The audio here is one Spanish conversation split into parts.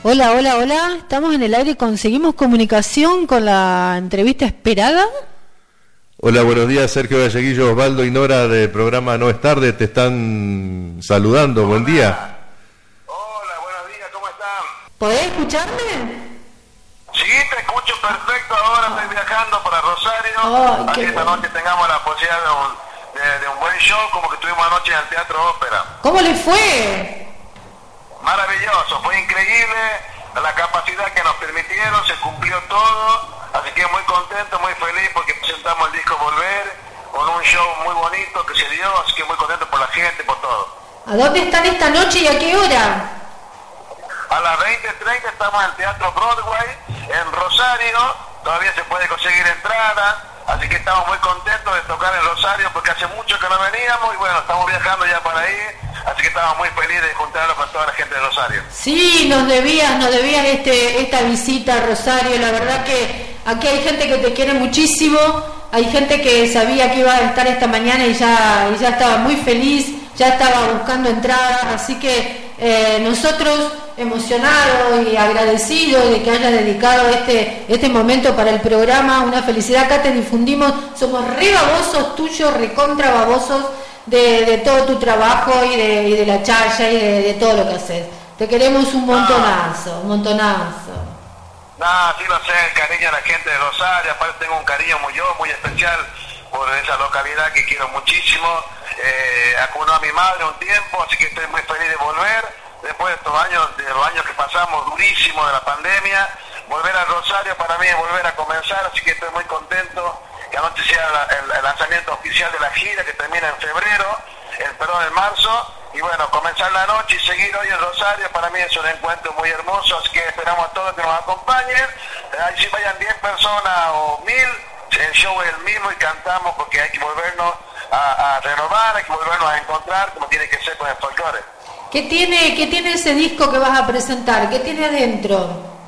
Hola, hola, hola. Estamos en el aire. ¿Conseguimos comunicación con la entrevista esperada? Hola, buenos días. Sergio Galleguillo, Osvaldo y Nora del programa No es Tarde te están saludando. Buen día. Hola, buenos días. ¿Cómo están? ¿Podés escucharme? Sí, te escucho perfecto. Ahora estoy viajando para Rosario. Así esta noche tengamos la posibilidad de un buen show, como que tuvimos anoche en el Teatro Ópera. ¿Cómo le fue? Maravilloso, fue increíble la capacidad que nos permitieron, se cumplió todo, así que muy contento, muy feliz porque presentamos el disco Volver con un show muy bonito que se dio, así que muy contento por la gente, por todo. ¿A dónde están esta noche y a qué hora? A las 20:30 estamos en el Teatro Broadway, en Rosario, todavía se puede conseguir entrada, así que estamos muy contentos de tocar en Rosario porque hace mucho que no veníamos y bueno, estamos viajando ya para ahí. Así que estamos muy felices de juntarnos con toda la gente de Rosario. Sí, nos debías esta visita a Rosario. La verdad que aquí hay gente que te quiere muchísimo. Hay gente que sabía que iba a estar esta mañana y ya estaba muy feliz, ya estaba buscando entradas. Así que nosotros emocionados y agradecidos de que hayas dedicado este momento para el programa. Una felicidad. Acá te difundimos. Somos re babosos tuyos, recontra babosos de todo tu trabajo y de la chaya y de todo lo que haces. Te queremos un montonazo, un montonazo. No, sí lo sé, el cariño a la gente de Rosario, aparte tengo un cariño muy especial por esa localidad que quiero muchísimo. Acunó a mi madre un tiempo, así que estoy muy feliz de volver, después de los años que pasamos durísimos de la pandemia. Volver a Rosario para mí es volver a comenzar, así que estoy muy contento. Que anoche sea el lanzamiento oficial de la gira que termina en en marzo, y bueno, comenzar la noche y seguir hoy en Rosario para mí es un encuentro muy hermoso, así que esperamos a todos que nos acompañen, ahí si vayan 10 personas o 1000, el show es el mismo y cantamos porque hay que volvernos a renovar, hay que volvernos a encontrar como tiene que ser con el folclore. ¿Qué tiene ese disco que vas a presentar? ¿Qué tiene adentro?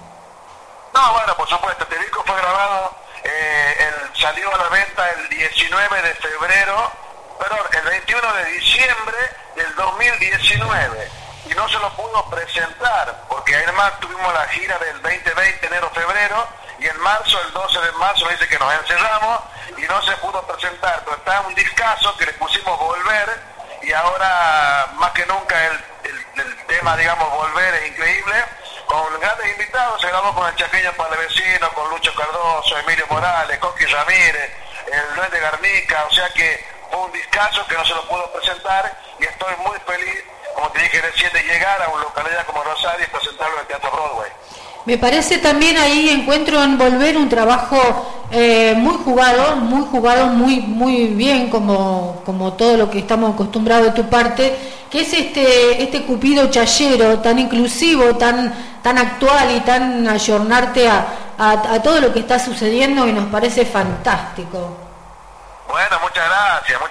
No, bueno, por supuesto, este disco fue grabado, salió a la venta el 19 de febrero, perdón, el 21 de diciembre del 2019, y no se lo pudo presentar, porque además tuvimos la gira del 2020, enero-febrero, y en marzo, el 12 de marzo, dice que nos encerramos, y no se pudo presentar, pero está un discazo que le pusimos Volver, y ahora, más que nunca, el tema, digamos, Volver es increíble, con grandes invitados. Se grabó con el Chaqueño Palavecino, con Lucho Cardoso, Emilio Morales, Coqui Ramírez, el Luis de Garnica, o sea que fue un discazo que no se lo pudo presentar y estoy muy feliz, como te dije recién, de llegar a una localidad como Rosario y presentarlo en el Teatro Broadway. Me parece también ahí encuentro en Volver un trabajo muy jugado, muy bien, como todo lo que estamos acostumbrados de tu parte, que es este Cupido chayero, tan inclusivo, tan actual y tan ayornarte a todo lo que está sucediendo, y nos parece fantástico. Bueno, muchas gracias.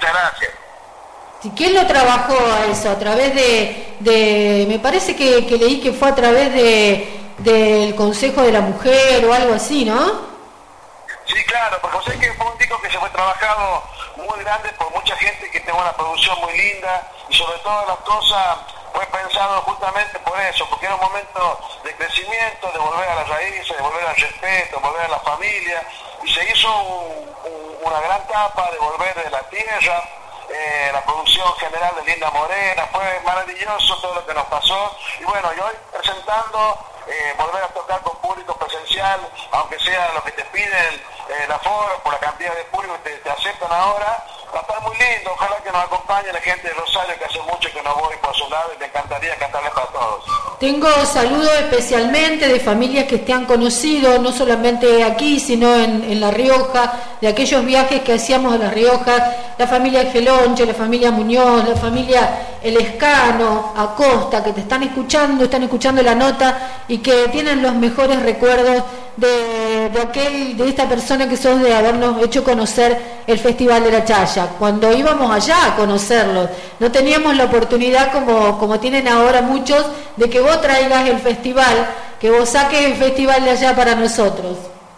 ¿Quién lo trabajó a eso? A través de me parece que leí que fue a través del Consejo de la Mujer o algo así, ¿no? Sí, claro, porque sé que fue un disco que se fue trabajado muy grande por mucha gente que tengo una producción muy linda, y sobre todas las cosas fue pensado justamente por eso, porque era un momento de crecimiento, de volver a las raíces, de volver al respeto, volver a la familia, y se hizo una gran tapa de volver de la tierra. La producción general de Linda Morena, fue maravilloso todo lo que nos pasó, y bueno, y hoy presentando, volver a tocar con público presencial, aunque sea lo que te piden el aforo, por la cantidad de público que te aceptan ahora, va a estar muy lindo. Ojalá que nos acompañe la gente de Rosario, que hace mucho que no voy por su lado, y me encantaría cantarles para todos. Tengo saludos especialmente de familias que te han conocido, no solamente aquí, sino en La Rioja, de aquellos viajes que hacíamos a La Rioja, la familia Gelonche, la familia Muñoz, la familia Elescano, Acosta, que te están escuchando la nota y que tienen los mejores recuerdos de esta persona que sos, de habernos hecho conocer el Festival de la Chaya. Cuando íbamos allá a conocerlos, no teníamos la oportunidad como tienen ahora muchos, de que vos traigas el festival, que vos saques el festival de allá para nosotros.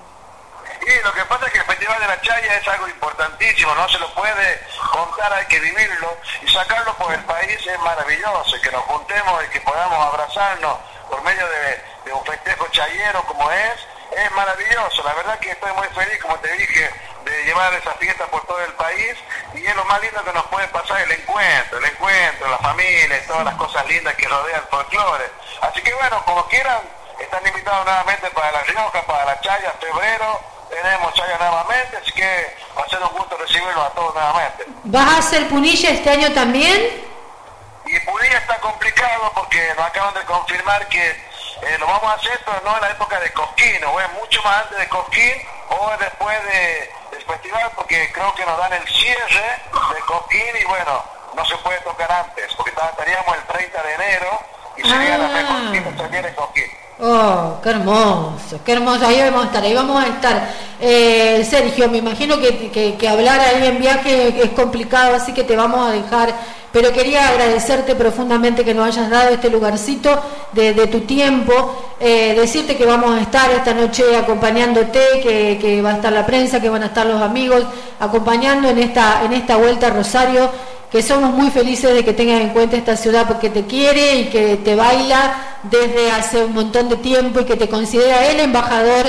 Y lo que pasa es que el Festival de la Chaya es algo importantísimo, no se lo puede contar, hay que vivirlo, y sacarlo por el país es maravilloso, y que nos juntemos y que podamos abrazarnos por medio de de un festejo chayero como es maravilloso. La verdad que estoy muy feliz, como te dije, de llevar esa fiesta por todo el país, y es lo más lindo que nos puede pasar, el encuentro, la familia y todas las cosas lindas que rodean el folclore. Así que bueno, como quieran, están invitados nuevamente para La Rioja, para la Chaya, febrero, tenemos Chaya nuevamente, así que va a ser un gusto recibirlos a todos nuevamente. ¿Vas a hacer Punilla este año también? Y Punilla está complicado porque nos acaban de confirmar que lo vamos a hacer, pero no en la época de Cosquín, o es mucho más antes de Cosquín, o es después del festival, porque creo que nos dan el cierre de Cosquín y bueno, no se puede tocar antes, porque estaríamos el 30 de enero y sería la mejor que se viene Cosquín. Oh, qué hermoso, ahí vamos a estar. Sergio, me imagino que hablar ahí en viaje es complicado, así que te vamos a dejar, pero quería agradecerte profundamente que nos hayas dado este lugarcito de tu tiempo, decirte que vamos a estar esta noche acompañándote, que va a estar la prensa, que van a estar los amigos acompañando en esta vuelta a Rosario, que somos muy felices de que tengas en cuenta esta ciudad porque te quiere y que te baila desde hace un montón de tiempo y que te considera el embajador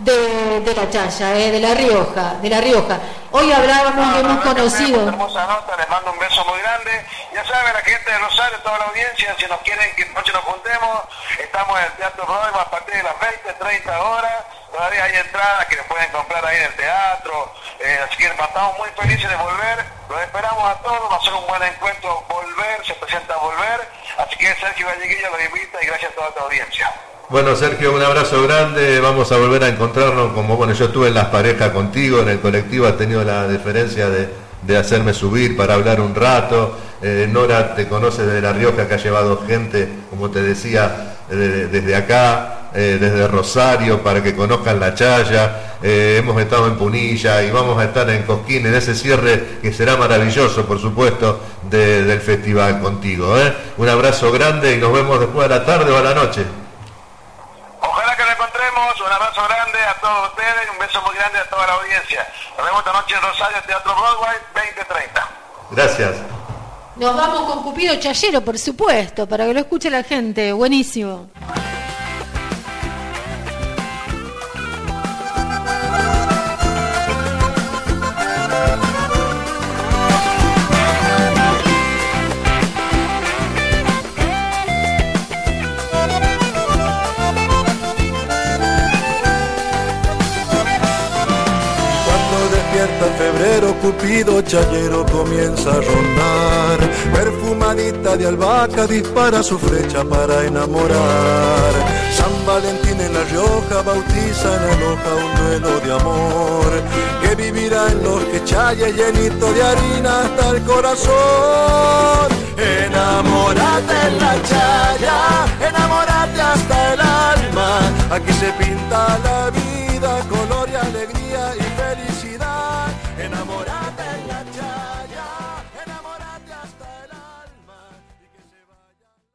de la Chaya, de La Rioja. Hoy hablábamos y hemos conocido. Hermosa nota, les mando un beso muy grande. Ya saben, la gente de Rosario, toda la audiencia, si nos quieren que noche nos juntemos, estamos en el Teatro Rodman a partir de las 20-30 horas. Todavía hay entradas que pueden comprar ahí en el teatro, así que estamos muy felices de volver, los esperamos a todos, va a ser un buen encuentro se presenta Volver, así que Sergio Valleguillo los invita y gracias a toda tu audiencia. Bueno, Sergio, un abrazo grande, vamos a volver a encontrarnos, yo estuve en Las Parejas contigo, en el colectivo has tenido la deferencia de hacerme subir para hablar un rato. Nora te conoce de La Rioja, que ha llevado gente, como te decía, desde acá, desde Rosario, para que conozcan la Chaya. Hemos estado en Punilla y vamos a estar en Cosquín, en ese cierre que será maravilloso, por supuesto, del festival contigo. Un abrazo grande y nos vemos después a la tarde o a la noche. Ojalá que nos encontremos, un abrazo grande a todos ustedes y un beso muy grande a toda la audiencia. Nos vemos esta noche en Rosario, Teatro Broadway, 20:30. Gracias. Nos vamos con Cupido Chayero, por supuesto, para que lo escuche la gente. Buenísimo. Febrero, Cupido Chayero comienza a rondar. Perfumadita de albahaca dispara su flecha para enamorar. San Valentín en La Rioja bautiza en el Hoja un duelo de amor que vivirá en los que Chaye llenito de harina hasta el corazón. Enamórate en la Chaya, enamórate hasta el alma. Aquí se pinta